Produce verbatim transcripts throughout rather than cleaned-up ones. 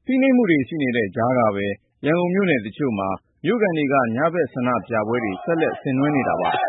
ဖိနှိပ်မှုတွေရှိနေတဲ့ကြားကပဲရန်ကုန်မြို့နယ်တချို့မှာမြို့ခံတွေကညဘက်ဆန္ဒပြပွဲတွေဆက်လက်ဆင်နွှဲနေတာပါ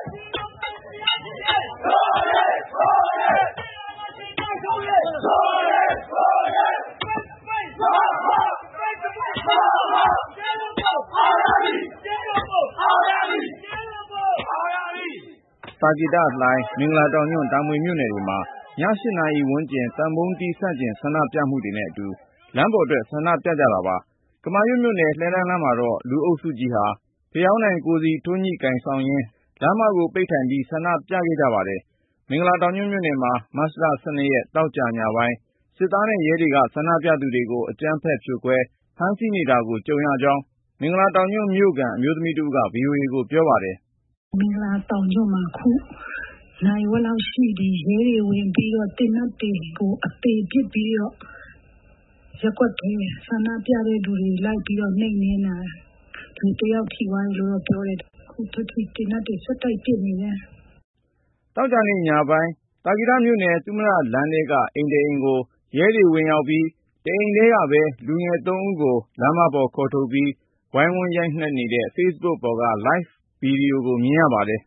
သာကေတလှိုင်းမင်္ဂလာတောင်ညွန့်တာမွေမြို့နယ်တွေမှာည ၈ နာရီဝန်းကျင်သံပုံးတီးဆန့်ကျင်ဆန္ဒပြမှုတွေနဲ့အတူလမ်းပေါ်ထွက်ဆန္ဒပြကြတာပါကမာရွတ်မြို့နယ်လှည်းတန်းလမ်းမှာတော့လူအုပ်စုကြီးဟာဖယောင်းတိုင်ကိုယ်စီထွန်းညှိကိုင်ဆောင်ရင်းလမ်းမကိုပိတ်ထိုင်ပြီးဆန္ဒပြခဲ့ကြပါတယ်မင်္ဂလာတောင်ညွန့်မြို့နယ်မှာမတ်လ ၁၂ ရက်သောကြာညပိုင်းစစ်သားနဲ့ရဲတွေကဆန္ဒပြသူတွေကိုအကြမ်းဖက်ဖြိုခွဲဖမ်းဆီးနေတာကိုကြုံရကြောင်းမင်္ဂလာတောင်ညွန့်မြို့ခံအမျိုးသမီးတဦးက ဗွီအိုအေ ကိုပြောပါတယ်မင်္ဂလာတောင်ညွန့်မှာခုနိုင်ဝက်လောက်ရှိဒီရဲတွေဝင်ပြီးတော့တင်တ်တွေကိုအသေးပစ်ပြီးတော့ရက်ွက်တွေဆန္ဒပြတဲ့လူတွေလိုက်ပြီးတော့နှိမ့်နေတာလူတယောက်ထိသွားတယ်လို့ပြောတယ်ခုတတိတင်တ်တွေစက်တိုက်ပြစ်နေတယ်တောက်ကြနေညပိုင်းတာဂီရမြို့နယ်သုမရလမ်းတွေကအိမ်တအိမ်ကိုရဲတွေဝင်ရောက်ပြီးတအိမ်လေးကပဲလူငယ်သုံးဦးကိုလမ်းမပေါ်ခေါ်ထုတ်ပြီးဝိုင်းဝန်းရိုက်နှက်နေတဲ့ Facebook ပေါ်က Live ဗီဒီယိုကိုမြင်ရပါတယ်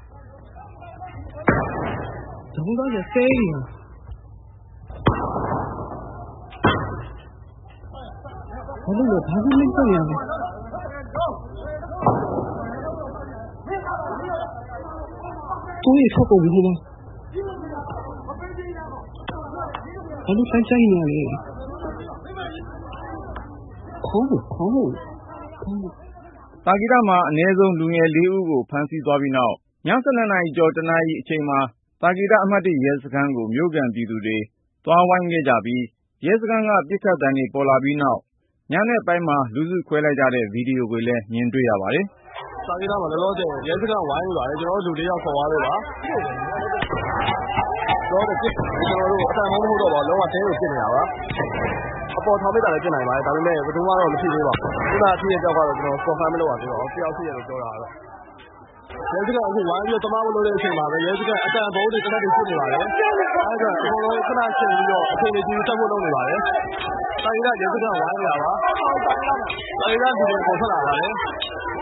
怎么到这飞呀？我那个他是没这样的。终于超过五吗？我都才这样嘞。狂舞狂舞狂舞。 တာဂီရမှာအနည်းဆုံးလူငယ်လေးဦးကိုဖမ်းဆီးသွားပြီးနောက်ည ၁၂ နာရီကျော်တနာရီအချိန်မှာတာဂီရအမှတ် ရဲစခန်းကိုမြို့ခံပြည်သူတွေသွားဝိုင်းခဲ့ကြပြီးရဲစခန်းကပစ်ခတ်သံတွေပေါ်လာပြီးနောက်ညနေပိုင်းမှာလူစုခွဲလိုက်ကြတဲ့ဗီဒီယိုကိုလည်းမြင်တွေ့ရပါတယ်။တာဂီရမှာလောလောဆယ်ရဲစခန်းဝိုင်းနေပါတယ်ကျွန်တော်တို့လူလေးယောက်ခေါ်သွားလို့ပါ။ကျွန်တော်တို့ကျွန်တော်တို့အတန်မဟုတ်တော့ပါလုံးဝတင်းကိုပြစ်နေတာပါ။အပေါ်ထောင်မိတာလည်းပြစ်နိုင်ပါတယ်ဒါပေမဲ့ဘယ်သူမှတော့မရှိသေးပါဘူး။ခုနအဖြစ်အပျက်ကတော့ကျွန်တော် confirm မလုပ်ရသေးပါဘူး။တယောက်ဖြစ်ရလို့ပြောတာကတော့ရဲစခန်းအခုဝိုင်းပြီးတော့တမမလို့တဲ့အချိန်မှာပဲရဲစခန်းအတန်ဘုံတွေတက်တက်ဖြစ်နေပါတယ်။အဲဒါကျွန်တော်တို့ခဏချိန်ပြီးတော့အချိန်ကြီးတက်ဖို့လုပ်နေပါတယ်။တာဂီရရဲစခန်းဝိုင်းနေတာပါ။တာဂီရဒီကိုပေါ်ထွက်လာပါတယ်။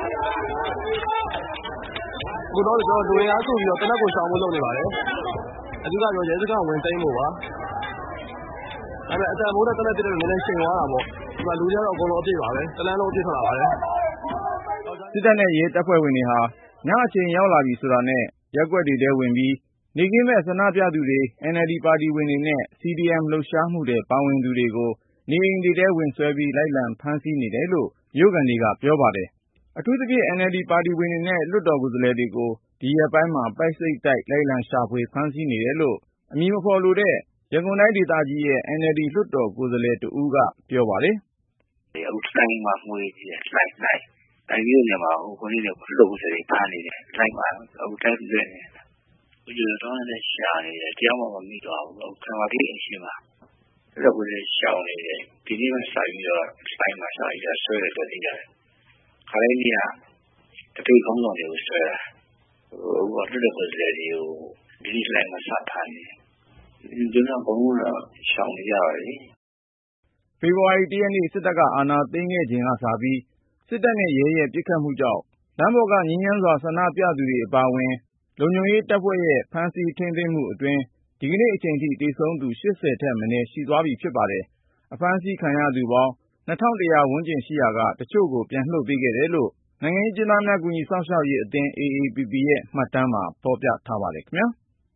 ကိုတော့ကျွန်တော်လူရင်းအားစုပြီးတော့တနက်ကိုရှောင်ဖို့လုပ်နေပါတယ်။အဓိကတော့ရဲစခန်းဝင်သိမ်းဖို့ပါ။အဲဒါအတန်ဘုံနဲ့တက်တက်ပြစ်လို့နည်းနည်းချိန်သွားတာပေါ့။ဒီမှာလူတွေကတော့အကုန်လုံးအပြည့်ပါပဲ။တလန်းလုံးအပြည့်ထွက်လာပါတယ်။စစ်တပ်နဲ့ရဲတပ်ဖွဲ့ဝင်တွေဟာညအချိန်ရောက်လာပြီဆိုတာနဲ့ရက်ွက်တွေထဲဝင်ပြီးနေကင်းမဲ့ဆန္ဒပြသူတွေ အန်အယ်လ်ဒီ ပါတီဝင်တွေနဲ့ စီ ဒီ အမ် လှုပ်ရှားမှုတွေပါဝင်သူတွေကိုနေအိမ်တွေထဲဝင်ဆွဲပြီးလိုက်လံဖမ်းဆီးနေတယ်လို့မြို့ခံတွေကပြောပါတယ်အထူးသဖြင့် အန်အယ်လ်ဒီ ပါတီဝင်တွေနဲ့လွှတ်တော်ကိုယ်စားလှယ်တွေကိုဒီရက်ပိုင်းမှာပိုက်စိတ်တိုက်လိုက်လံရှာဖွေဖမ်းဆီးနေတယ်လို့အမည်မဖော်လိုတဲ့ရန်ကုန်တိုင်းဒေသကြီးရဲ့ အန်အယ်လ်ဒီ လွှတ်တော်ကိုယ်စားလှယ်တဦးကပြောပါတယ်အခုတိုင်းမှာငွေကြီးတယ်လိုက်လိုက်တိုင်းမျိုးနေမှာဟိုကိုလေးတွေလှုပ်စေဖမ်းနေတယ်လိုက်မှာအခုတိုင်းလွှဲနေတယ်ဦးကျော်တော့လည်းရှာနေတယ်တရားမှမမိတော့ဘူးခဏလေးအရှိမှာလက်ကိုလည်းရှောင်းနေတယ်ဒီနေ့မှစာပြီးတော့ဆိုင်မှာစာပြီးတော့ဆွဲတယ်တော့သိရတယ်ခါလေးကြီးကတတိကောင်းဆောင်တွေကိုဆွဲတာဟိုကတော့ကိုယ်စလေတွေကိုဒီနေ့လိုက်မှာစာဖမ်းနေဒီကဘုံတော့ရှောင်းနေကြပါလေဖေဖော်ဝါရီ ၁ ရက်နေ့စစ်တပ်ကအာဏာသိမ်းခဲ့ချိန်ကစပြီးစစ်တပ်နဲ့ရဲရဲ့ပစ်ခတ်မှုကြောင့်လမ်းပေါ်ကငြိမ်းချမ်းစွာဆန္ဒပြသူတွေအပါအဝင်လုံခြုံရေးတပ်ဖွဲ့ရဲ့ဖမ်းဆီးထိန်းသိမ်းမှုအတွင်းဒီကနေ့အချိန်ထိသေဆုံးသူ ၈၀ ထက်မနည်းရှိသွားပြီဖြစ်ပါတယ်။အဖမ်းဆီးခံရသူပေါင်း ၂၁၀၀ ဝန်းကျင်ရှိရာကတချို့ကိုပြန်လွှတ်ပေးခဲ့တယ်လို့နိုင်ငံရေးအကျဉ်းသားများကူညီစောင့်ရှောက်ရေးအသင်း အေအေပီပီ ရဲ့မှတ်တမ်းမှာဖော်ပြထားပါတယ်ခင်ဗျာ။